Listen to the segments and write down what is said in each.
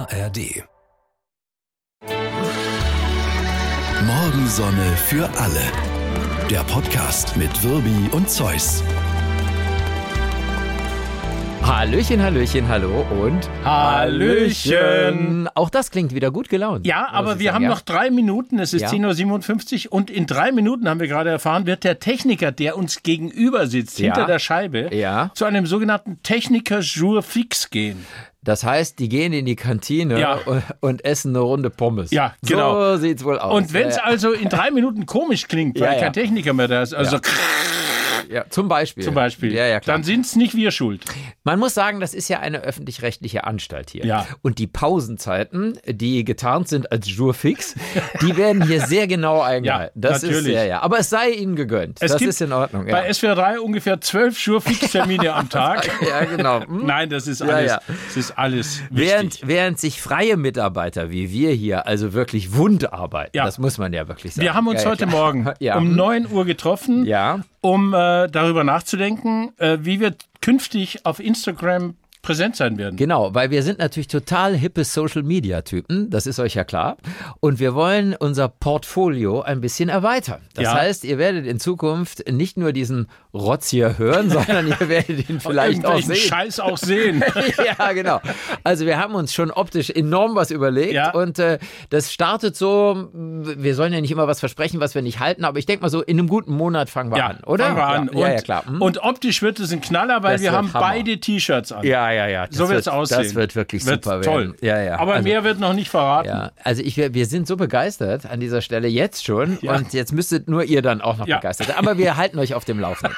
ARD. Morgensonne für alle. Der Podcast mit Wirbi und Zeus. Hallöchen, Hallöchen, hallo und Hallöchen. Auch das klingt wieder gut gelaunt. Ja, aber wir haben noch 3 Minuten, es ist 10.57 Uhr und in 3 Minuten, haben wir gerade erfahren, wird der Techniker, der uns gegenüber sitzt, hinter der Scheibe, zu einem sogenannten Techniker-Jour fix gehen. Das heißt, die gehen in die Kantine und essen eine Runde Pommes. Ja, genau. So sieht's wohl aus. Und wenn es also in 3 Minuten komisch klingt, weil kein Techniker mehr da ist, also zum Beispiel. Ja, klar. Dann sind es nicht wir schuld. Man muss sagen, das ist ja eine öffentlich-rechtliche Anstalt hier. Ja. Und die Pausenzeiten, die getarnt sind als Jour fix, die werden hier sehr genau eingehalten. Ja, das natürlich. ist aber es sei ihnen gegönnt. Es das gibt ist in Ordnung. Bei SWR 3 ungefähr 12 Jour-Fix-Termine am Tag. Ja, genau. Nein, das ist alles, das ist alles wichtig. Während sich freie Mitarbeiter wie wir hier also wirklich wund arbeiten, das muss man ja wirklich sagen. Wir haben uns heute Morgen um 9 Uhr getroffen, um darüber nachzudenken, wie wir künftig auf Instagram präsent sein werden. Genau, weil wir sind natürlich total hippe Social-Media-Typen, das ist euch ja klar. Und wir wollen unser Portfolio ein bisschen erweitern. Das heißt, ihr werdet in Zukunft nicht nur diesen Rotz hier hören, sondern ihr werdet ihn vielleicht auch sehen. Scheiß auch sehen. Ja, genau. Also wir haben uns schon optisch enorm was überlegt und das startet so, wir sollen ja nicht immer was versprechen, was wir nicht halten, aber ich denke mal so, in einem guten Monat fangen wir an, oder? Fangen wir an. Ja, klar. Und optisch wird es ein Knaller, weil wir haben beide T-Shirts an. Ja. So wird es aussehen. Das wird wirklich super toll. werden. Ja. Aber also, mehr wird noch nicht verraten. Ja. Also wir sind so begeistert an dieser Stelle jetzt schon und jetzt müsstet nur ihr dann auch noch begeistert sein. Aber wir halten euch auf dem Laufenden.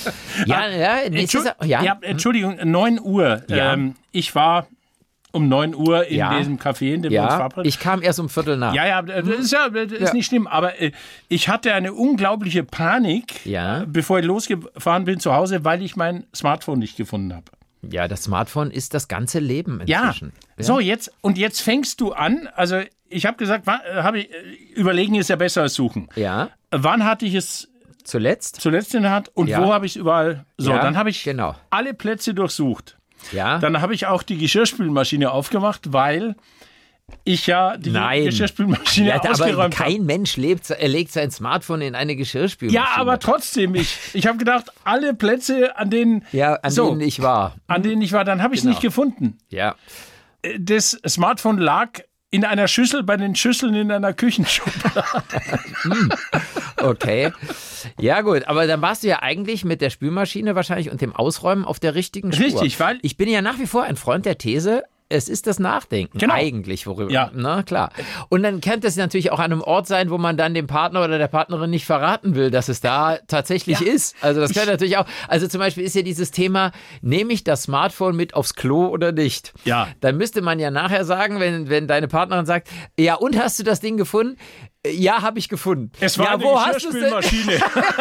Entschuldigung, 9 Uhr. Ja. Ich war um 9 Uhr in diesem Café, in dem wir uns verabreden. Ich kam erst um Viertel nach. Das ist nicht schlimm. Aber ich hatte eine unglaubliche Panik, bevor ich losgefahren bin zu Hause, weil ich mein Smartphone nicht gefunden habe. Ja, das Smartphone ist das ganze Leben inzwischen. Ja. So, jetzt fängst du an. Also ich habe gesagt, überlegen ist ja besser als suchen. Ja. Wann hatte ich es zuletzt in der Hand und wo habe ich es überall? So, dann habe ich alle Plätze durchsucht. Ja. Dann habe ich auch die Geschirrspülmaschine aufgemacht, weil ich die Geschirrspülmaschine ausgeräumt habe. Kein Mensch legt sein Smartphone in eine Geschirrspülmaschine. Ja, aber trotzdem, ich habe gedacht, alle Plätze, an denen ich war. Dann habe ich es nicht gefunden. Ja. Das Smartphone lag in einer Schüssel bei den Schüsseln in einer Küchenschublade. Okay. Ja gut, aber dann warst du ja eigentlich mit der Spülmaschine wahrscheinlich und dem Ausräumen auf der richtigen Spur. Richtig, weil ich bin ja nach wie vor ein Freund der These, es ist das Nachdenken eigentlich, worüber. Ja. Na klar. Und dann könnte es natürlich auch an einem Ort sein, wo man dann dem Partner oder der Partnerin nicht verraten will, dass es da tatsächlich ist. Also das könnte natürlich auch, also zum Beispiel ist ja dieses Thema, nehme ich das Smartphone mit aufs Klo oder nicht? Ja. Dann müsste man ja nachher sagen, wenn deine Partnerin sagt, ja und, hast du das Ding gefunden? Ja, habe ich gefunden. Es war eine Geschirrspülmaschine.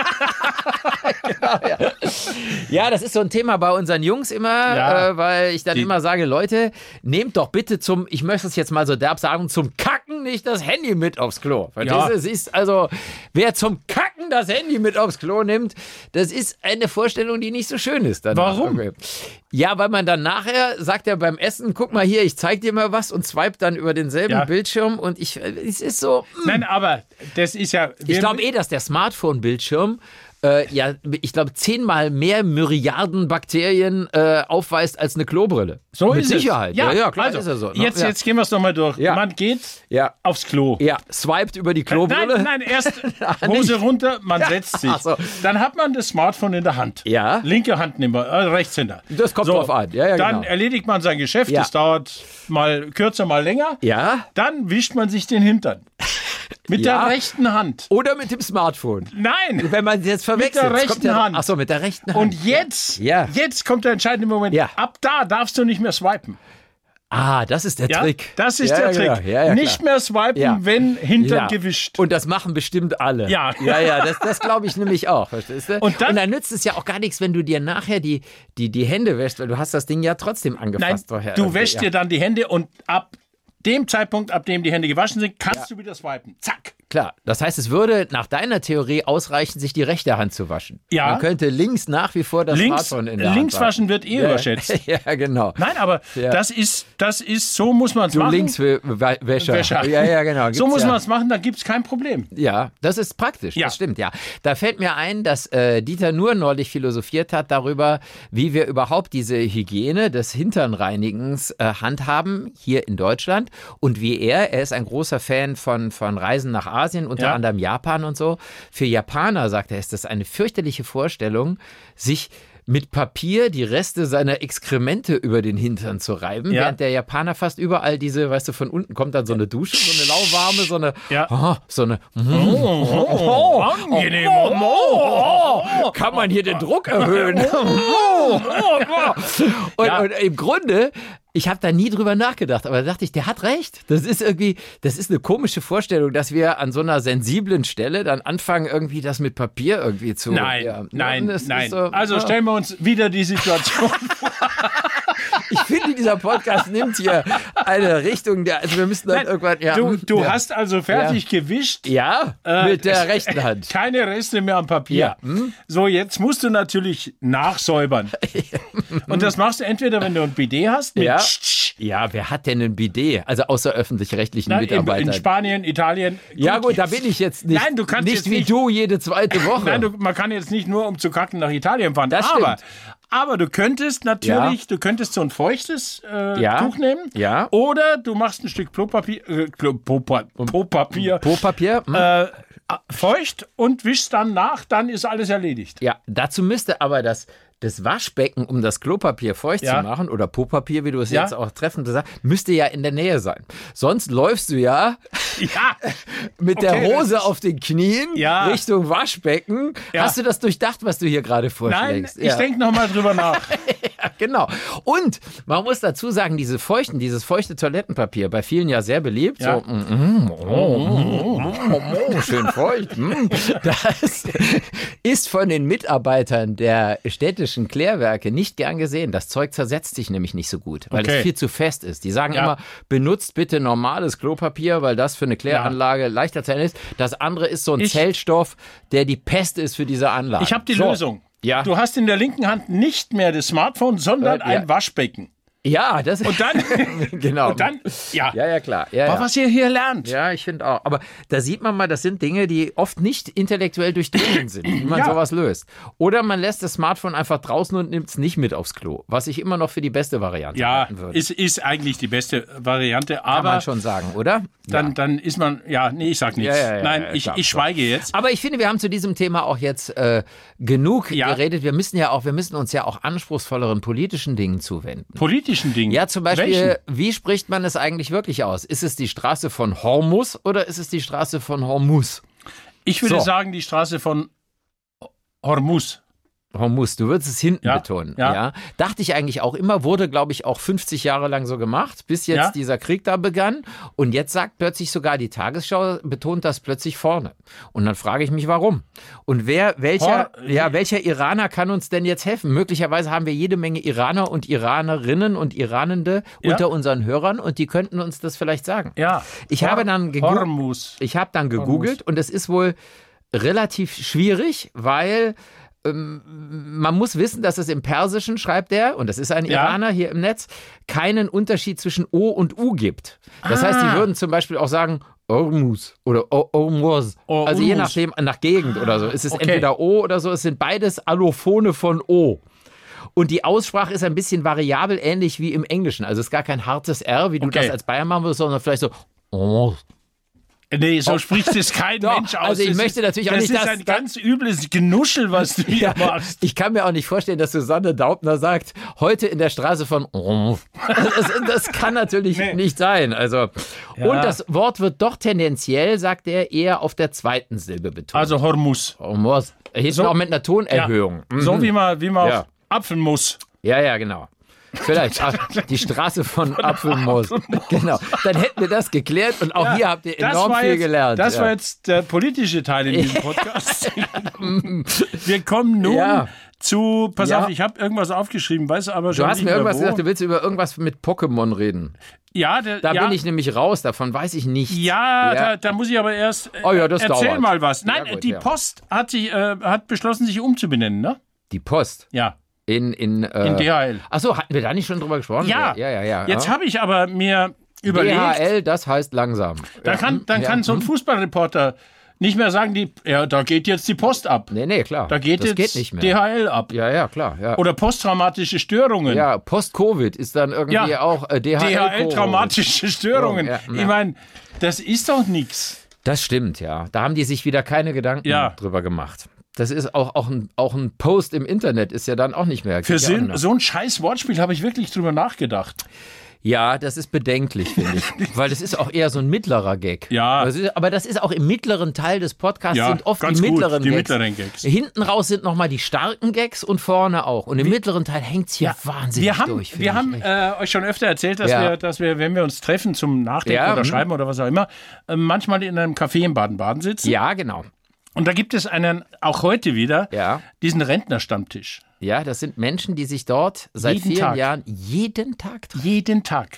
Ja, das ist so ein Thema bei unseren Jungs immer, weil ich dann immer sage, Leute, nehmt doch bitte ich möchte es jetzt mal so derb sagen, zum Kacken nicht das Handy mit aufs Klo. Verstehst du? Also, wer zum Kacken das Handy mit aufs Klo nimmt, das ist eine Vorstellung, die nicht so schön ist. Warum? Okay. Ja, weil man dann nachher sagt ja beim Essen, guck mal hier, ich zeig dir mal was und swipe dann über denselben Bildschirm und es ist so. Nein, aber das ist ja. Ich glaube dass der Smartphone-Bildschirm ich glaube 10-mal mehr Myriaden Bakterien aufweist als eine Klobrille. So mit ist Sicherheit. Es. Ja, klar ist er so. Ne? Jetzt gehen wir es nochmal durch. Ja. Man geht aufs Klo. Ja, swiped über die Klobrille. Nein, erst Hose runter, man setzt sich. So. Dann hat man das Smartphone in der Hand. Ja. Linke Hand nehmen wir, Rechtshänder. Das kommt drauf an. Ja, dann genau. erledigt man sein Geschäft. Das dauert mal kürzer, mal länger. Ja. Dann wischt man sich den Hintern. Mit der rechten Hand. Oder mit dem Smartphone. Nein. Wenn man es jetzt verwechselt. Mit der rechten Hand. Achso, mit der rechten Hand. Und jetzt kommt der entscheidende Moment. Ja. Ab da darfst du nicht mehr swipen. Ah, das ist der Trick. Das ist der Trick. Genau. Ja, nicht mehr swipen, wenn Hintern gewischt. Und das machen bestimmt alle. Ja. Das glaube ich nämlich auch. Verstehst du? Und dann nützt es ja auch gar nichts, wenn du dir nachher die Hände wäschst, weil du hast das Ding ja trotzdem angefasst. Nein, du wäschst dir dann die Hände und ab dem Zeitpunkt, ab dem die Hände gewaschen sind, kannst du wieder swipen. Zack. klar. Das heißt, es würde nach deiner Theorie ausreichen, sich die rechte Hand zu waschen. Ja. Man könnte links nach wie vor das Smartphone in der Hand Links waschen wird überschätzt. Ja, genau. Nein, aber das ist, so muss man es machen. Du Linkswäscher. Ja, genau. Gibt's so muss man es machen, dann gibt es kein Problem. Ja, das ist praktisch, das stimmt, ja. Da fällt mir ein, dass Dieter Nuhr neulich philosophiert hat darüber, wie wir überhaupt diese Hygiene des Hinternreinigens handhaben hier in Deutschland und wie er ist ein großer Fan von Reisen nach Asien, unter anderem Japan und so. Für Japaner, sagt er, ist das eine fürchterliche Vorstellung, sich mit Papier die Reste seiner Exkremente über den Hintern zu reiben, während der Japaner fast überall diese, weißt du, von unten kommt dann so eine Dusche, so eine lauwarme, angenehm. Kann man hier den Druck erhöhen? Und im Grunde, ich habe da nie drüber nachgedacht, aber da dachte ich, der hat recht. Das ist eine komische Vorstellung, dass wir an so einer sensiblen Stelle dann anfangen, irgendwie das mit Papier irgendwie zu... Nein. So, also stellen wir uns wieder die Situation vor. Ich finde, dieser Podcast nimmt hier eine Richtung, also wir müssen dann irgendwann... Du hast also fertig gewischt. Ja, mit der rechten Hand. Keine Reste mehr am Papier. Ja. So, jetzt musst du natürlich nachsäubern. Und das machst du entweder, wenn du ein Bidet hast, Ja, wer hat denn ein Bidet? Also außer öffentlich-rechtlichen Mitarbeitern. In Spanien, Italien. Ja gut, da bin ich jetzt nicht. Nein, du kannst nicht wie du jede zweite Woche. Nein, man kann jetzt nicht nur um zu kacken nach Italien fahren. Das stimmt. Aber du könntest natürlich, du könntest so ein feuchtes Tuch nehmen. Ja. Oder du machst ein Stück Klopapier. Feucht und wischst dann nach, dann ist alles erledigt. Ja, dazu müsste aber das Waschbecken, um das Klopapier feucht zu machen, oder Popapier, wie du es jetzt auch treffend sagst, müsste ja in der Nähe sein. Sonst läufst du mit der Hose auf den Knien Richtung Waschbecken. Ja. Hast du das durchdacht, was du hier gerade vorschlägst? Nein, ich denke nochmal drüber nach. Ja, genau. Und man muss dazu sagen, dieses feuchte Toilettenpapier, bei vielen ja sehr beliebt. Ja. So, schön feucht. Das ist von den Mitarbeitern der städtischen Klärwerke nicht gern gesehen. Das Zeug zersetzt sich nämlich nicht so gut, weil es viel zu fest ist. Die sagen immer, benutzt bitte normales Klopapier, weil das für eine Kläranlage leichter zu ist. Das andere ist so ein Zellstoff, der die Pest ist für diese Anlage. Ich habe die Lösung. Ja. Du hast in der linken Hand nicht mehr das Smartphone, sondern ein Waschbecken. Ja, das ist. Und dann, genau. Und dann, ja, klar. Aber was ihr hier lernt. Ja, ich finde auch. Aber da sieht man mal, das sind Dinge, die oft nicht intellektuell durchdrungen sind, wie man sowas löst. Oder man lässt das Smartphone einfach draußen und nimmt es nicht mit aufs Klo, was ich immer noch für die beste Variante halten würde. Ist eigentlich die beste Variante, aber. Kann man schon sagen, oder? Dann ist man, ich sag nichts. Nein, ich schweige jetzt. Aber ich finde, wir haben zu diesem Thema auch jetzt genug geredet. Wir müssen uns ja auch anspruchsvolleren politischen Dingen zuwenden. Dingen? Ja, zum Beispiel, wie spricht man es eigentlich wirklich aus? Ist es die Straße von Hormus oder ist es die Straße von Hormuz? Ich würde sagen, die Straße von Hormuz. Hormuz, du würdest es hinten betonen. Ja. Dachte ich eigentlich auch immer, wurde, glaube ich, auch 50 Jahre lang so gemacht, bis jetzt dieser Krieg da begann. Und jetzt sagt plötzlich sogar die Tagesschau, betont das plötzlich vorne. Und dann frage ich mich, warum? Und welcher Iraner kann uns denn jetzt helfen? Möglicherweise haben wir jede Menge Iraner und Iranerinnen und Iranende unter unseren Hörern und die könnten uns das vielleicht sagen. Ja. Ich habe dann gegoogelt und es ist wohl relativ schwierig, weil man muss wissen, dass es im Persischen, schreibt er, und das ist ein Iraner hier im Netz, keinen Unterschied zwischen O und U gibt. Das heißt, die würden zum Beispiel auch sagen Hormuz oder Hormuz. Also je nachdem, nach Gegend oder so. Es ist entweder O oder so, es sind beides Allophone von O. Und die Aussprache ist ein bisschen variabel, ähnlich wie im Englischen. Also es ist gar kein hartes R, wie du das als Bayern machen würdest, sondern vielleicht so Hormuz. Nee, so spricht es kein Mensch aus. Also ich möchte natürlich auch nicht, das ist ein ganz übles Genuschel, was du hier machst. Ich kann mir auch nicht vorstellen, dass Susanne Daubner sagt, heute in der Straße von das kann natürlich nicht sein. Also und das Wort wird doch tendenziell, sagt er, eher auf der zweiten Silbe betont. Also Hormuz. Hinten auch mit einer Tonerhöhung. Ja. So wie man auf Apfelmus. Ja, genau. Vielleicht die Straße von Apfelmus. Genau. Dann hätten wir das geklärt und auch hier habt ihr enorm viel gelernt. Das war jetzt der politische Teil in diesem Podcast. Wir kommen nun pass auf, ich habe irgendwas aufgeschrieben, weiß aber schon nicht. Du hast mir irgendwas wo. gesagt, du willst über irgendwas mit Pokémon reden. Ja, da bin ich nämlich raus, davon weiß ich nichts. Ja, da muss ich aber erst das erzähl dauert. mal was. Nein, Ja, gut, die Post hat beschlossen, sich umzubenennen, ne? Die Post? Ja. In DHL. Achso, hatten wir da nicht schon drüber gesprochen? Ja. Jetzt habe ich aber mir überlegt. DHL, das heißt langsam. Dann kann so ein Fußballreporter nicht mehr sagen, da geht jetzt die Post ab. Nee, klar. Da geht jetzt geht nicht mehr. DHL ab. Ja, klar. Ja. Oder posttraumatische Störungen. Ja, Post-Covid ist dann irgendwie auch DHL. Traumatische Störungen. Ja. Ich meine, das ist doch nichts. Das stimmt, ja. Da haben die sich wieder keine Gedanken drüber gemacht. Das ist auch ein Post im Internet, ist ja dann auch nicht mehr. Für so ein scheiß Wortspiel habe ich wirklich drüber nachgedacht. Ja, das ist bedenklich, finde ich. Weil das ist auch eher so ein mittlerer Gag. Ja. Aber das ist auch im mittleren Teil des Podcasts sind oft ganz die mittleren gut, die Gags. mittleren Gags. Hinten raus sind nochmal die starken Gags und vorne auch. Und im mittleren Teil hängt es hier wahnsinnig durch. Wir haben euch schon öfter erzählt, dass wir, wenn wir uns treffen zum Nachdenken oder Schreiben oder was auch immer, manchmal in einem Café in Baden-Baden sitzen. Ja, genau. Und da gibt es auch heute wieder, diesen Rentnerstammtisch. Ja, das sind Menschen, die sich dort seit vielen Jahren jeden Tag treffen. Jeden Tag.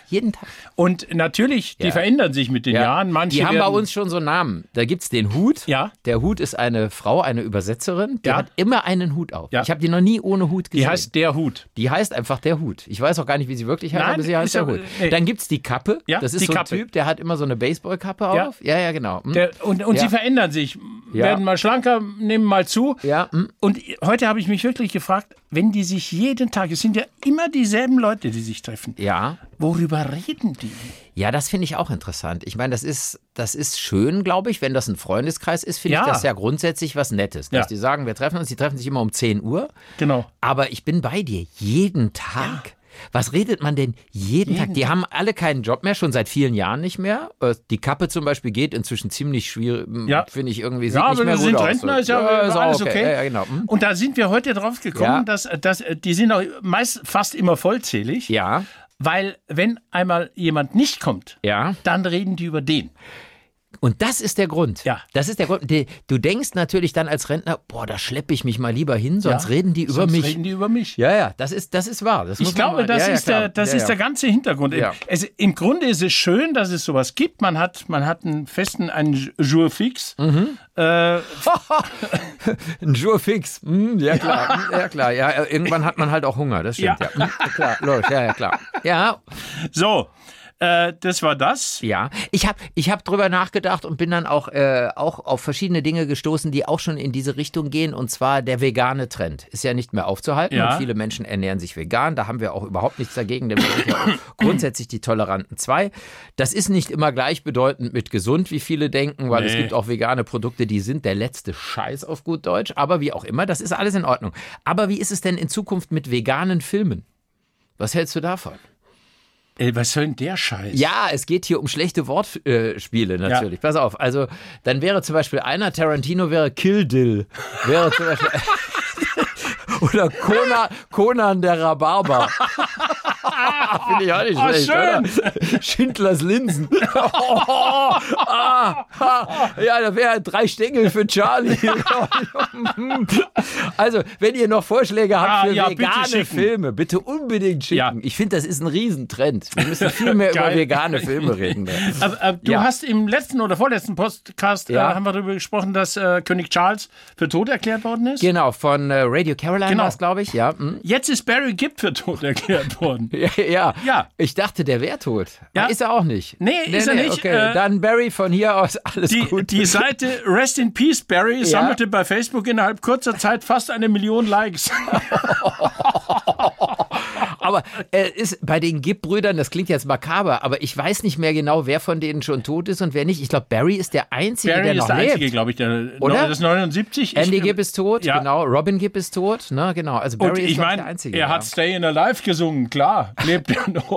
Und natürlich, die verändern sich mit den Jahren. Manche die haben bei uns schon so Namen. Da gibt es den Hut. Ja. Der Hut ist eine Frau, eine Übersetzerin. Die hat immer einen Hut auf. Ja. Ich habe die noch nie ohne Hut gesehen. Die heißt der Hut. Die heißt einfach der Hut. Ich weiß auch gar nicht, wie sie wirklich heißt, aber sie heißt der Hut. Dann gibt es die Kappe. Ja, das ist so ein Typ, der hat immer so eine Baseballkappe auf. Ja, genau. Und sie verändern sich. Werden mal schlanker, nehmen mal zu. Ja. Und heute habe ich mich wirklich gefragt, wenn die sich jeden Tag, es sind ja immer dieselben Leute, die sich treffen. Ja. Worüber reden die? Ja, das finde ich auch interessant. Ich meine, das ist schön, glaube ich, wenn das ein Freundeskreis ist, finde ich das ja grundsätzlich was Nettes. Dass die sagen, wir treffen uns, die treffen sich immer um 10 Uhr. Genau. Aber ich bin bei dir, jeden Tag. Ja. Was redet man denn jeden Tag? Die haben alle keinen Job mehr, schon seit vielen Jahren nicht mehr. Die Kappe zum Beispiel geht inzwischen ziemlich schwierig, finde ich irgendwie, sieht nicht mehr gut aus. Rentner, ist alles okay. Ja, genau. Und da sind wir heute drauf gekommen, dass die sind auch fast immer vollzählig. Ja. Weil wenn einmal jemand nicht kommt, dann reden die über den. Und das ist der Grund. Ja. Das ist der Grund. Du denkst natürlich dann als Rentner, da schleppe ich mich mal lieber hin, sonst reden die über mich. Reden die über mich. Ja, das ist wahr. Ich glaube, das ist der ganze Hintergrund. Ja. Im Grunde ist es schön, dass es sowas gibt. Man hat einen Jour fix. Mhm. Ein Jour fix. Ja, klar. Ja, klar. Ja, irgendwann hat man halt auch Hunger. Das stimmt. Ja. Klar, logisch. Ja, klar. Ja. So. Das war das. Ja, ich hab drüber nachgedacht und bin dann auch auf verschiedene Dinge gestoßen, die auch schon in diese Richtung gehen. Und zwar der vegane Trend ist ja nicht mehr aufzuhalten. Und viele Menschen ernähren sich vegan. Da haben wir auch überhaupt nichts dagegen, denn wir sind ja auch grundsätzlich die toleranten zwei. Das ist nicht immer gleichbedeutend mit gesund, wie viele denken, weil es gibt auch vegane Produkte, die sind der letzte Scheiß auf gut Deutsch. Aber wie auch immer, das ist alles in Ordnung. Aber wie ist es denn in Zukunft mit veganen Filmen? Was hältst du davon? Was soll denn der Scheiß? Ja, es geht hier um schlechte Wortspiele natürlich. Pass auf, also dann wäre zum Beispiel Tarantino wäre Kill Dill. Wäre zum Beispiel oder Conan der Rhabarber. Finde ich auch nicht schlecht, schön. Oder? Schindlers Linsen. Ja, da wäre 3 Stängel für Charlie. Also, wenn ihr noch Vorschläge habt für vegane Filme, bitte unbedingt schicken. Ja. Ich finde, das ist ein Riesentrend. Wir müssen viel mehr über vegane Filme reden. Aber du hast im letzten oder vorletzten Podcast haben wir darüber gesprochen, dass König Charles für tot erklärt worden ist. Genau, von Radio Caroline war es, glaube ich. Ja. Jetzt ist Barry Gibb für tot erklärt worden. Ja. Ich dachte, der wäre tot. Ja. Ist er auch nicht. Nee, ist er nicht. Okay. Dann Barry von hier aus, alles gut. Die Seite Rest in Peace Barry sammelte bei Facebook innerhalb kurzer Zeit fast 1 Million Likes. Aber ist bei den Gibb-Brüdern, das klingt jetzt makaber, aber ich weiß nicht mehr genau, wer von denen schon tot ist und wer nicht. Ich glaube, Barry ist der Einzige, der noch lebt. Barry ist der Einzige, glaube ich. Oder? Das ist 79. Andy Gibb ist tot, genau. Robin Gibb ist tot, ne, genau. Also Barry ist der Einzige. Er hat Stay in Alive gesungen, klar. Lebt er noch.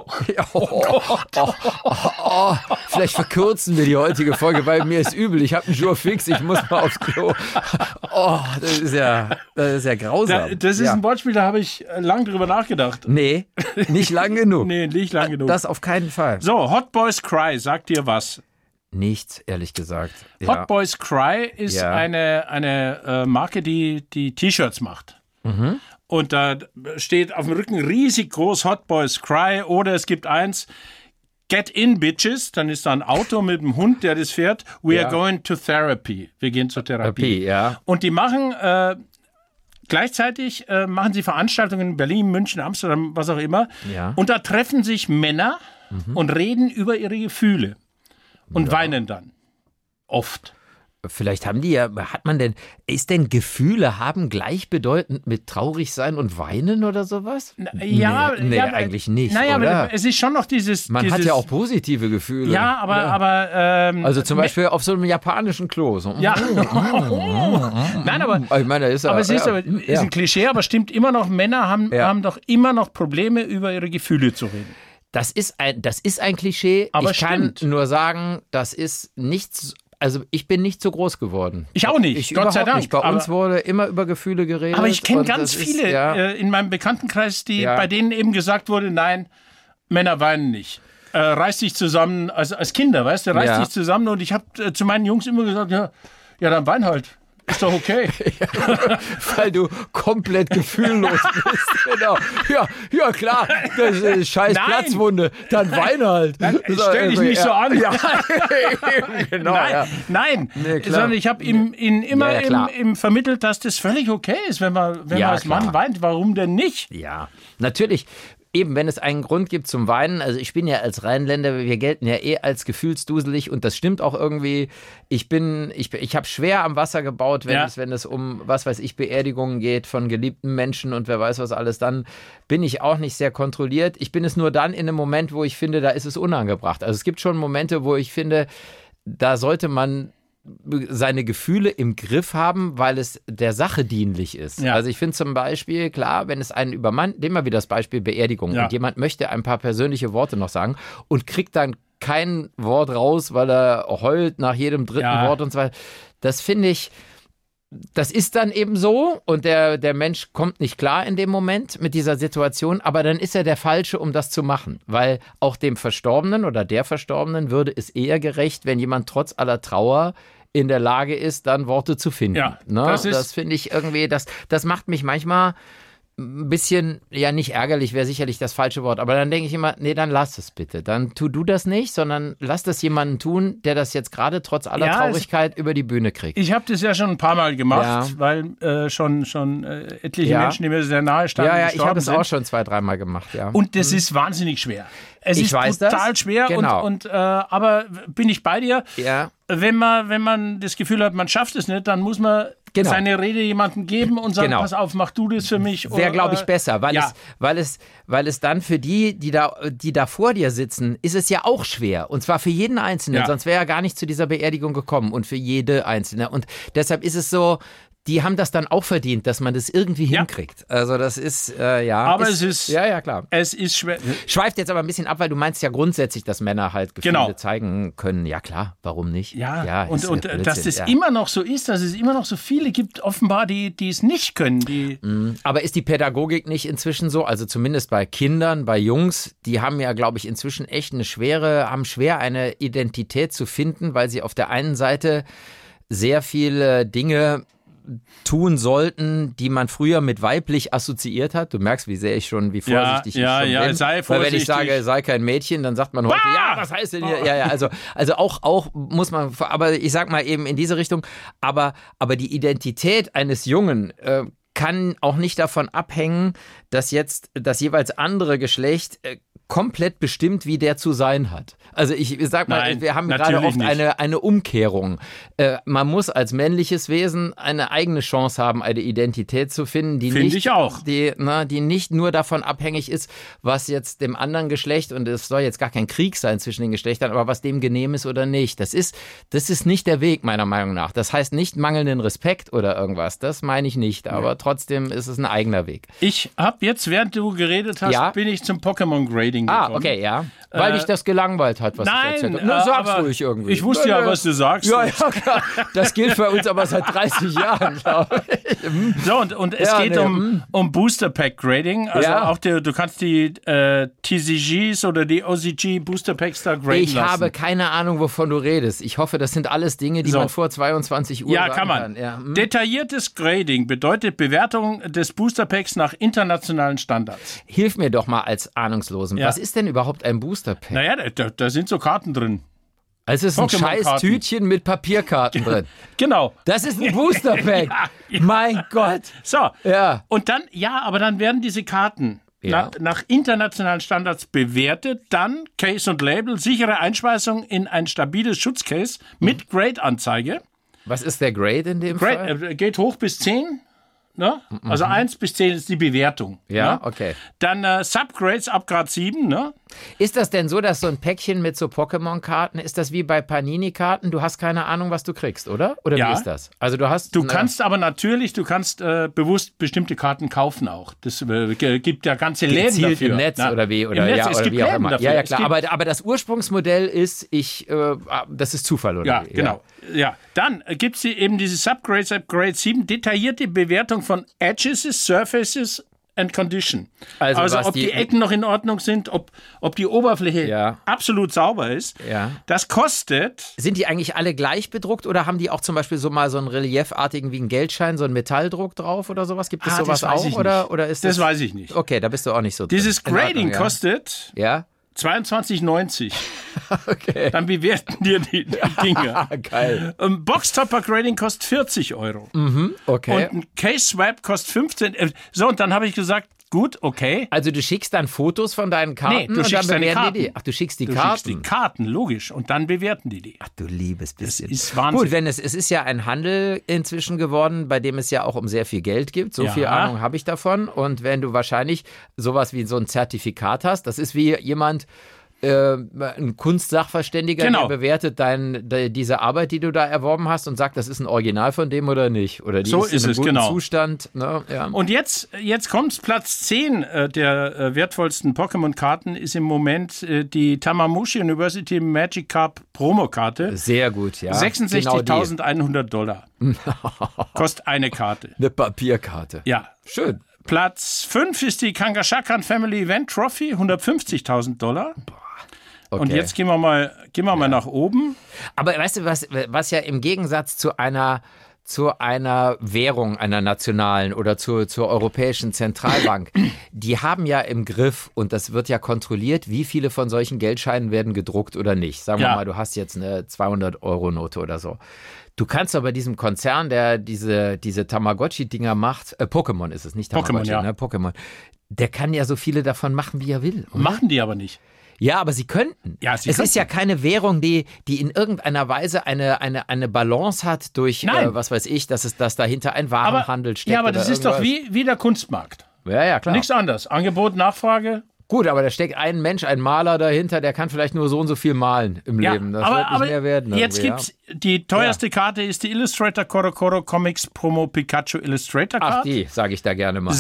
Vielleicht verkürzen wir die heutige Folge, weil mir ist übel. Ich habe einen Jour fix, ich muss mal aufs Klo. Das ist ja grausam. Das ist ein Wortspiel, da habe ich lang drüber nachgedacht. Nee, nicht lang genug. Nee, nicht lang genug. Das auf keinen Fall. So, Hot Boys Cry, sagt dir was? Nichts, ehrlich gesagt. Ja. Hot Boys Cry ist eine Marke, die T-Shirts macht. Mhm. und da steht auf dem Rücken riesig groß Hot Boys Cry oder es gibt eins, Get in, Bitches, dann ist da ein Auto mit einem Hund, der das fährt. We are going to therapy. Wir gehen zur Therapie. Ja. Und die machen gleichzeitig machen sie Veranstaltungen in Berlin, München, Amsterdam, was auch immer. Ja. Und da treffen sich Männer und reden über ihre Gefühle und weinen dann. Oft. Vielleicht haben die ja, ist denn Gefühle haben gleichbedeutend mit traurig sein und weinen oder sowas? Nee, eigentlich nicht, naja, oder? Aber es ist schon noch dieses... Man hat ja auch positive Gefühle. Ja, aber... also zum Beispiel auf so einem japanischen Klo. So. Ja. Nein, aber... Ich meine, ist ist ein Klischee, aber stimmt immer noch, Männer haben doch immer noch Probleme, über ihre Gefühle zu reden. Das ist ein Klischee. Aber ich kann nur sagen, das ist nichts... Also ich bin nicht so groß geworden. Ich auch nicht, Gott sei Dank. Nicht. Bei uns wurde immer über Gefühle geredet. Aber ich kenne ganz viele in meinem Bekanntenkreis, bei denen eben gesagt wurde, nein, Männer weinen nicht. Reiß dich zusammen, als Kinder, weißt du, reiß dich zusammen. Und ich habe zu meinen Jungs immer gesagt, ja, dann wein halt. Ist doch okay. Weil du komplett gefühllos bist. Genau. Ja, klar. Das ist scheiß Platzwunde. Dann wein halt. Stell dich nicht so an. Ja. Genau, Nein. Nee, sondern ich habe ihm immer vermittelt, dass das völlig okay ist, wenn man als Mann weint. Warum denn nicht? Ja, natürlich. Eben, wenn es einen Grund gibt zum Weinen, also ich bin ja als Rheinländer, wir gelten ja als gefühlsduselig und das stimmt auch irgendwie. Ich habe schwer am Wasser gebaut, wenn es um, was weiß ich, Beerdigungen geht von geliebten Menschen und wer weiß was alles, dann bin ich auch nicht sehr kontrolliert. Ich bin es nur dann in einem Moment, wo ich finde, da ist es unangebracht. Also es gibt schon Momente, wo ich finde, da sollte man seine Gefühle im Griff haben, weil es der Sache dienlich ist. Ja. Also ich finde zum Beispiel, klar, wenn es einen übermannt, nehmen wir wieder das Beispiel Beerdigung und jemand möchte ein paar persönliche Worte noch sagen und kriegt dann kein Wort raus, weil er heult nach jedem dritten Wort und so weiter. Das finde ich, das ist dann eben so und der Mensch kommt nicht klar in dem Moment mit dieser Situation, aber dann ist er der Falsche, um das zu machen, weil auch dem Verstorbenen oder der Verstorbenen würde es eher gerecht, wenn jemand trotz aller Trauer in der Lage ist, dann Worte zu finden. Ja, das finde ich irgendwie, das macht mich manchmal ein bisschen, ja nicht ärgerlich, wäre sicherlich das falsche Wort, aber dann denke ich immer, nee, dann lass es bitte. Dann tu du das nicht, sondern lass das jemanden tun, der das jetzt gerade trotz aller Traurigkeit über die Bühne kriegt. Ich habe das ja schon ein paar Mal gemacht, weil schon etliche Menschen, die mir sehr nahe standen, gestorben sind. Ja, ich habe es auch schon 2-3 Mal gemacht, ja. Und das ist wahnsinnig schwer. Es ist brutal schwer, genau. Aber bin ich bei dir? Ja. Wenn man das Gefühl hat, man schafft es nicht, dann muss man seine Rede jemandem geben und sagen, pass auf, mach du das für mich. Wäre, glaube ich, besser, weil es dann für die da vor dir sitzen, ist es ja auch schwer. Und zwar für jeden Einzelnen, sonst wäre er gar nicht zu dieser Beerdigung gekommen und für jede Einzelne. Und deshalb ist es so, die haben das dann auch verdient, dass man das irgendwie hinkriegt. Also das ist, Aber es ist... Ja, klar. Es ist schwer. Schweift jetzt aber ein bisschen ab, weil du meinst ja grundsätzlich, dass Männer halt Gefühle zeigen können. Ja, klar, warum nicht? Ja und dass das immer noch so ist, dass es immer noch so viele gibt, offenbar, die es nicht können. Aber ist die Pädagogik nicht inzwischen so, also zumindest bei Kindern, bei Jungs, die haben ja, glaube ich, inzwischen echt haben schwer eine Identität zu finden, weil sie auf der einen Seite sehr viele Dinge tun sollten, die man früher mit weiblich assoziiert hat. Du merkst, wie vorsichtig ich schon bin. Sei vorsichtig. Weil wenn ich sage, sei kein Mädchen, dann sagt man heute, was heißt denn hier? Ja, also auch muss man, aber ich sag mal eben in diese Richtung, aber die Identität eines Jungen kann auch nicht davon abhängen, dass jetzt das jeweils andere Geschlecht komplett bestimmt, wie der zu sein hat. Also ich sag mal, wir haben gerade oft eine Umkehrung. Man muss als männliches Wesen eine eigene Chance haben, eine Identität zu finden, die nicht nur davon abhängig ist, was jetzt dem anderen Geschlecht, und es soll jetzt gar kein Krieg sein zwischen den Geschlechtern, aber was dem genehm ist oder nicht. Das ist nicht der Weg, meiner Meinung nach. Das heißt nicht mangelnden Respekt oder irgendwas. Das meine ich nicht, aber trotzdem ist es ein eigener Weg. Ich habe jetzt, während du geredet hast, bin ich zum Pokémon-Grading gekommen. Okay, ja. Weil dich das gelangweilt hat, was ich erzählt habe. Nur sag's ruhig irgendwie. Ich wusste ja, was du sagst. Ja, klar. Das gilt für uns aber seit 30 Jahren, glaube ich. So, und es geht um Booster Pack Grading. Also auch du kannst die TCGs oder die OCG Booster Packs da graden lassen. Ich habe keine Ahnung, wovon du redest. Ich hoffe, das sind alles Dinge, die man vor 22 Uhr sagen kann man. Ja. Detailliertes Grading bedeutet Bewertung des Booster Packs nach internationalen Standards. Hilf mir doch mal als Ahnungslosen. Was ist denn überhaupt ein Booster Pack? Naja, da sind so Karten drin. Also es ist ein scheiß Tütchen mit Papierkarten drin. Genau. Das ist ein Booster Pack. Ja. Mein Gott. So. Ja. Und dann, aber dann werden diese Karten nach internationalen Standards bewertet, dann Case und Label, sichere Einspeisung in ein stabiles Schutzcase mit Grade-Anzeige. Was ist der Grade in dem Fall? Geht hoch bis 10. Ne? Also 1 bis 10 ist die Bewertung. Ja, ne? Okay. Dann Subgrades ab Grad 7. Ne? Ist das denn so, dass so ein Päckchen mit so Pokémon-Karten, ist das wie bei Panini-Karten? Du hast keine Ahnung, was du kriegst, oder? Oder wie ist das? Also du kannst aber natürlich, bewusst bestimmte Karten kaufen auch. Das gibt ja ganze Läden dafür. Im Netz oder wie? Oder, Im Netz, es gibt wie auch Läden immer. dafür. Ja, klar. Aber das Ursprungsmodell ist, das ist Zufall, oder wie? Ja, genau. Ja. Dann gibt es eben diese Subgrades ab Grade 7, detaillierte Bewertung von Edges, Surfaces and Condition. Also ob die Ecken noch in Ordnung sind, ob die Oberfläche absolut sauber ist. Ja. Das kostet... Sind die eigentlich alle gleich bedruckt oder haben die auch zum Beispiel so mal so einen reliefartigen wie einen Geldschein, so einen Metalldruck drauf oder sowas? Gibt es sowas auch? Oder ist das weiß ich nicht. Okay, da bist du auch nicht so drin. Dieses Grading kostet... 22,90. Okay. Dann bewerten dir die Dinge. Geil. Boxtopper Grading kostet 40 Euro. Okay. Und ein Case Swap kostet 15. So, und dann habe ich gesagt, gut, okay. Also du schickst dann Fotos von deinen Karten du schickst dann deine Karten. Die. Ach, du schickst die Karten? Du schickst die Karten, logisch. Und dann bewerten die. Ach du liebes bisschen. Das ist Wahnsinn. Gut, es ist ja ein Handel inzwischen geworden, bei dem es ja auch um sehr viel Geld gibt. So viel Ahnung habe ich davon. Und wenn du wahrscheinlich sowas wie so ein Zertifikat hast, das ist wie jemand... ein Kunstsachverständiger, der bewertet diese Arbeit, die du da erworben hast und sagt, das ist ein Original von dem oder nicht. Oder die ist in einem guten Zustand. Ne? Ja. Und jetzt kommt's. Platz 10 der wertvollsten Pokémon-Karten ist im Moment die Tamamushi University Magic Cup Promokarte. Sehr gut, ja. $66.100. Kostet eine Karte. Eine Papierkarte. Ja. Schön. Platz 5 ist die Kangaskhan Family Event Trophy, $150.000. Okay. Und jetzt gehen wir mal nach oben. Aber weißt du, was ja im Gegensatz zu einer Währung, einer nationalen oder zur Europäischen Zentralbank, die haben ja im Griff, und das wird ja kontrolliert, wie viele von solchen Geldscheinen werden gedruckt oder nicht. Sagen wir mal, du hast jetzt eine 200-Euro-Note oder so. Du kannst aber diesem Konzern, der diese Tamagotchi-Dinger macht, Pokémon ist es, nicht Tamagotchi, Pokémon, ne? Pokémon, der kann ja so viele davon machen, wie er will. Oder? Machen die aber nicht. Ja, aber sie könnten. Ja, es ist ja keine Währung, die in irgendeiner Weise eine Balance hat durch, was weiß ich, dass dahinter ein Warenhandel steckt. Ja, aber das ist doch wie der Kunstmarkt. Ja, klar. Nichts anderes. Angebot, Nachfrage. Gut, aber da steckt ein Mensch, ein Maler dahinter, der kann vielleicht nur so und so viel malen im Leben. Das wird nicht mehr werden. Jetzt gibt's die teuerste Karte ist die Illustrator Korokoro Comics Promo Pikachu Illustrator Card. Ach, die sage ich da gerne mal.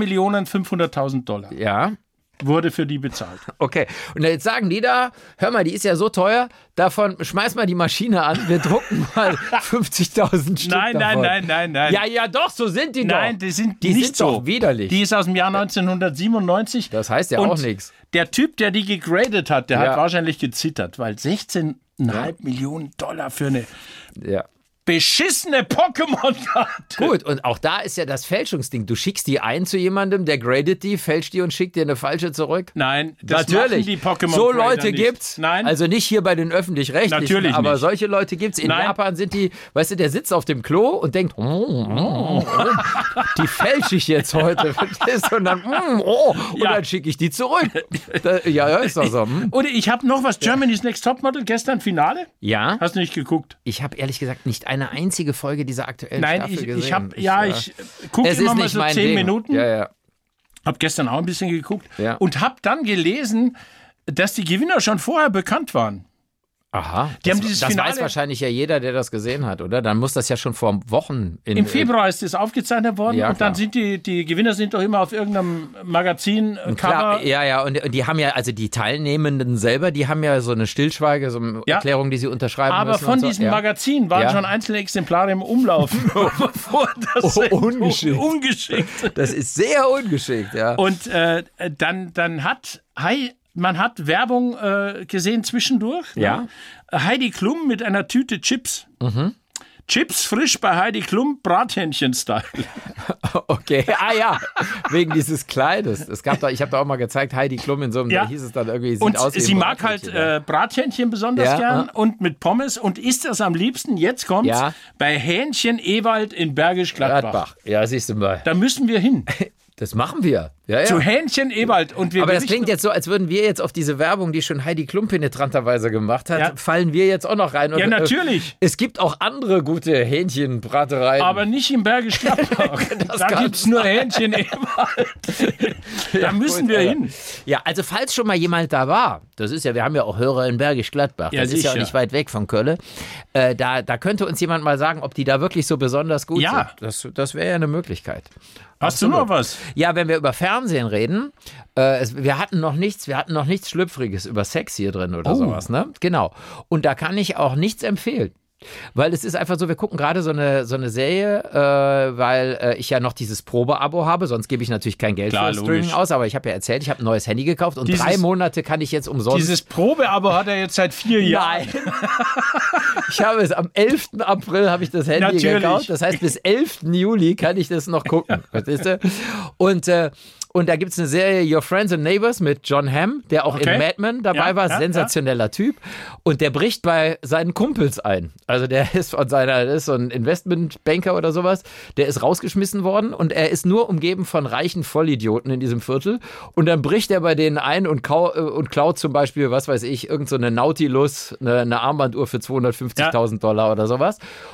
$16.500.000. Ja. Wurde für die bezahlt. Okay. Und jetzt sagen die da, hör mal, die ist ja so teuer, davon schmeiß mal die Maschine an, wir drucken mal 50.000 Stück davon. Nein. Ja, doch, so sind die doch. Nein, die sind nicht so. Doch widerlich. Die ist aus dem Jahr 1997. Das heißt ja auch nichts. Der Typ, der die gegradet hat, der hat wahrscheinlich gezittert, weil $16,5 Millionen für eine... Ja. Beschissene Pokémon-Karte. Gut, und auch da ist ja das Fälschungsding. Du schickst die ein zu jemandem, der gradet die, fälscht die und schickt dir eine falsche zurück. Nein, das machen die Pokémon-Grader so Leute nicht. Gibt's. Nein. Also nicht hier bei den Öffentlich-Rechtlichen, natürlich aber nicht. Solche Leute gibt's. In Japan sind die, weißt du, der sitzt auf dem Klo und denkt, die fälsche ich jetzt heute. Und dann, dann schicke ich die zurück. Ist doch so. Und ich habe noch was, Germany's Next Topmodel, gestern Finale. Ja. Hast du nicht geguckt? Ich habe ehrlich gesagt nicht eine einzige Folge dieser aktuellen Staffel gesehen. Ich gucke immer mal so 10 Minuten. Ja. Hab gestern auch ein bisschen geguckt und hab dann gelesen, dass die Gewinner schon vorher bekannt waren. Aha. Die haben dieses das Finale, weiß wahrscheinlich ja jeder, der das gesehen hat, oder? Dann muss das ja schon vor Wochen... Im Februar ist das aufgezeichnet worden ja, und dann sind die Gewinner sind doch immer auf irgendeinem Magazin-Cover. Ja, und die haben ja, also die Teilnehmenden selber, die haben ja so eine Stillschweige, so eine Erklärung, die sie unterschreiben aber müssen. Aber von diesem Magazin waren schon einzelne Exemplare im Umlauf. Ungeschickt. Das ist sehr ungeschickt, ja. Und dann hat man hat Werbung gesehen zwischendurch. Ja. Ne? Heidi Klum mit einer Tüte Chips. Mhm. Chips frisch bei Heidi Klum, Brathähnchen-Style. Okay, ja, wegen dieses Kleides. Ich habe da auch mal gezeigt, Heidi Klum in so einem, da hieß es dann irgendwie, sieht aus wie sie mag halt Brathähnchen besonders gern und mit Pommes und isst das am liebsten, jetzt kommt's, bei Hähnchen Ewald in Bergisch Gladbach. Ja, siehst du mal. Da müssen wir hin. Das machen wir. Ja. Zu Hähnchen Ewald. Aber das klingt jetzt so, als würden wir jetzt auf diese Werbung, die schon Heidi Klum penetranterweise gemacht hat, fallen wir jetzt auch noch rein. Und, natürlich. Es gibt auch andere gute Hähnchenbratereien. Aber nicht im Bergisch Gladbach. Da gibt es nur Hähnchen Ewald. Da müssen wir hin. Ja, also falls schon mal jemand da war, das ist ja, wir haben ja auch Hörer in Bergisch Gladbach, das ist ja auch nicht weit weg von Köln, da könnte uns jemand mal sagen, ob die da wirklich so besonders gut sind. Das wäre ja eine Möglichkeit. Hast du noch was? Ja, wenn wir über Fernsehen reden, wir hatten noch nichts Schlüpfriges über Sex hier drin oder sowas, ne? Genau. Und da kann ich auch nichts empfehlen. Weil es ist einfach so, wir gucken gerade so eine Serie, weil ich ja noch dieses Probeabo habe, sonst gebe ich natürlich kein Geld für Streaming aus, aber ich habe ja erzählt, ich habe ein neues Handy gekauft und 3 Monate kann ich jetzt umsonst... Dieses Probeabo hat er jetzt seit 4 Jahren. Nein. Ich habe es am 11. April habe ich das Handy gekauft, das heißt bis 11. Juli kann ich das noch gucken, verstehst du? Und da gibt es eine Serie Your Friends and Neighbors mit John Hamm, der auch in Mad Men dabei war, sensationeller Typ. Und der bricht bei seinen Kumpels ein. Also der ist so ein Investmentbanker oder sowas, der ist rausgeschmissen worden und er ist nur umgeben von reichen Vollidioten in diesem Viertel. Und dann bricht er bei denen ein und klaut zum Beispiel, was weiß ich, irgend so eine Nautilus, eine Armbanduhr für $250.000 oder sowas.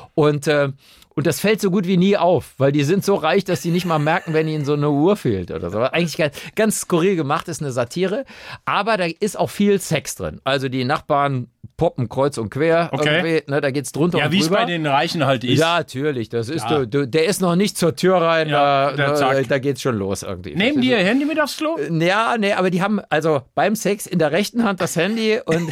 Und das fällt so gut wie nie auf, weil die sind so reich, dass sie nicht mal merken, wenn ihnen so eine Uhr fehlt oder so. Eigentlich ganz skurril gemacht, ist eine Satire, aber da ist auch viel Sex drin. Also die Nachbarn poppen kreuz und quer. Okay. Ne, da geht's drunter und drüber. Ja, wie es bei den Reichen halt ist. Ja, natürlich. Das ist der ist noch nicht zur Tür rein, da geht's schon los irgendwie. Nehmen die ihr Handy mit aufs Klo? Ja, nee, aber die haben also beim Sex in der rechten Hand das Handy und...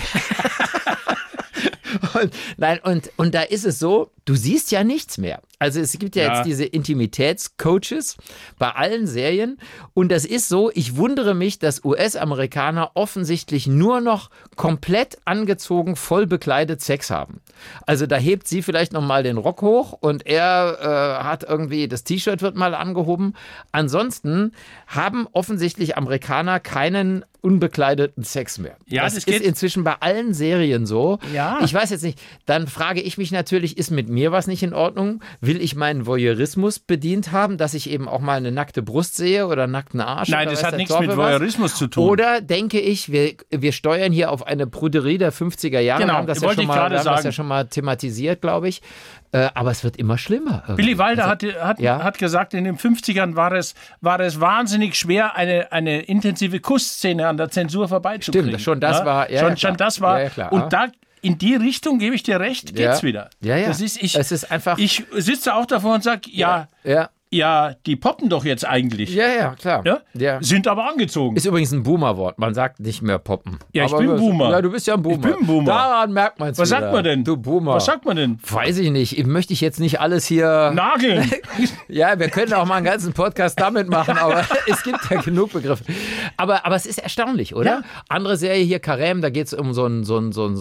Und da ist es so, du siehst ja nichts mehr. Also es gibt ja jetzt diese Intimitätscoaches bei allen Serien und das ist so, ich wundere mich, dass US-Amerikaner offensichtlich nur noch komplett angezogen, voll bekleidet Sex haben. Also da hebt sie vielleicht nochmal den Rock hoch und er hat irgendwie, das T-Shirt wird mal angehoben. Ansonsten haben offensichtlich Amerikaner keinen unbekleideten Sex mehr. Ja, das ist inzwischen bei allen Serien so. Ja. Ich weiß jetzt nicht, dann frage ich mich natürlich, ist mit mir was nicht in Ordnung? Will ich meinen Voyeurismus bedient haben, dass ich eben auch mal eine nackte Brust sehe oder einen nackten Arsch? Nein, das hat nichts mit Voyeurismus zu tun. Oder denke ich, wir steuern hier auf eine Pruderie der 50er Jahre. Genau, wir haben das ja schon mal thematisiert, glaube ich. Aber es wird immer schlimmer. Irgendwie. Billy Wilder hat gesagt, in den 50ern war es wahnsinnig schwer, eine intensive Kussszene an der Zensur vorbeizukriegen. Stimmt, schon das war. Ja, schon das war. Ja, klar. Und da in die Richtung, gebe ich dir recht, geht's wieder. Ja, ja. Das ist, es ist einfach. Ich sitze auch davor und sage, ja, die poppen doch jetzt eigentlich. Ja, klar. Ja? Sind aber angezogen. Ist übrigens ein Boomer-Wort. Man sagt nicht mehr poppen. Ja, ich bin ein Boomer. Ja, du bist ja ein Boomer. Ich bin ein Boomer. Daran merkt man es. Was sagt man denn? Du Boomer. Was sagt man denn? Weiß ich nicht. Möchte ich jetzt nicht alles hier... Nageln. Ja, wir können auch mal einen ganzen Podcast damit machen, aber es gibt ja genug Begriffe. Aber es ist erstaunlich, oder? Ja. Andere Serie hier, Carême, da geht es um so ein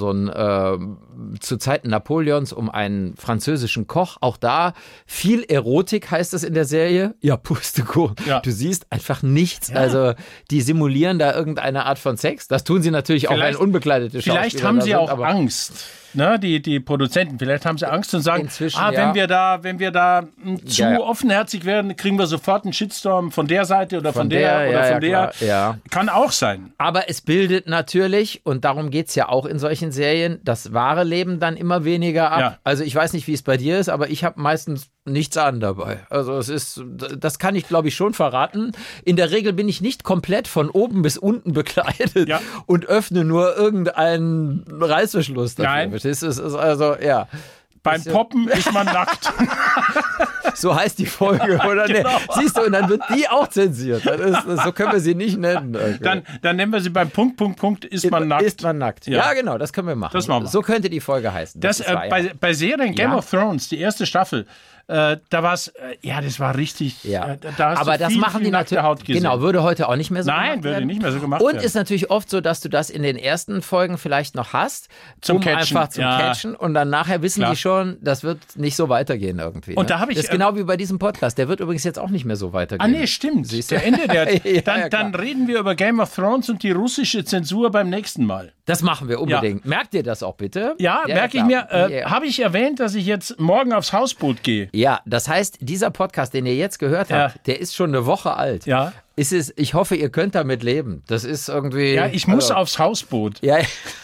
zu Zeiten Napoleons, um einen französischen Koch. Auch da viel Erotik heißt es in der Serie. Ja, Pustekuchen. Ja. Du siehst einfach nichts. Ja. Also die simulieren da irgendeine Art von Sex. Das tun sie natürlich auch, wenn unbekleidete Schauspieler Vielleicht haben sie auch Angst. Ne, die Produzenten, vielleicht haben sie Angst und sagen, wenn wir da zu offenherzig werden, kriegen wir sofort einen Shitstorm von der Seite oder von der oder von der. Ja. Kann auch sein. Aber es bildet natürlich, und darum geht es ja auch in solchen Serien, das wahre Leben dann immer weniger ab. Ja. Also ich weiß nicht, wie es bei dir ist, aber ich habe meistens nichts an dabei. Also das kann ich, glaube ich, schon verraten. In der Regel bin ich nicht komplett von oben bis unten bekleidet und öffne nur irgendeinen Reißverschluss dafür. Nein. Das ist also, ja. Beim Poppen ist man nackt. So heißt die Folge, oder? Genau. Nee. Siehst du, und dann wird die auch zensiert. So können wir sie nicht nennen. Okay. Dann nennen wir sie beim Punkt, ist man nackt. Ist man nackt. Ja, genau, das können wir machen. Das machen wir. So könnte die Folge heißen. Bei Serien Game of Thrones, die erste Staffel, da war es, das war richtig. Ja. Da hast aber du das machen die natürlich. Haut gesehen. Genau, würde heute auch nicht mehr so gemacht werden. Nein, würde nicht mehr so gemacht werden. Und ist natürlich oft so, dass du das in den ersten Folgen vielleicht noch hast, einfach zum Catchen. Und dann nachher wissen die schon, das wird nicht so weitergehen irgendwie. Und da habe ich. Das ist genau wie bei diesem Podcast. Der wird übrigens jetzt auch nicht mehr so weitergehen. Nee, stimmt. Siehst du? Der Ende dann reden wir über Game of Thrones und die russische Zensur beim nächsten Mal. Das machen wir unbedingt. Merkt ihr das auch bitte? Ja, merke ich mir. Habe ich erwähnt, dass ich jetzt morgen aufs Hausboot gehe? Ja, das heißt, dieser Podcast, den ihr jetzt gehört habt, der ist schon eine Woche alt. Ja. Ich hoffe, ihr könnt damit leben. Das ist irgendwie... Ja, ich muss aufs Hausboot. Ja.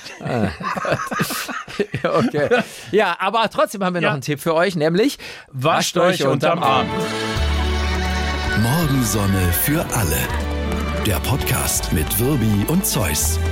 Okay. Ja, aber trotzdem haben wir noch einen Tipp für euch, nämlich wascht euch unterm Arm. Morgensonne für alle. Der Podcast mit Wirbi und Zeus.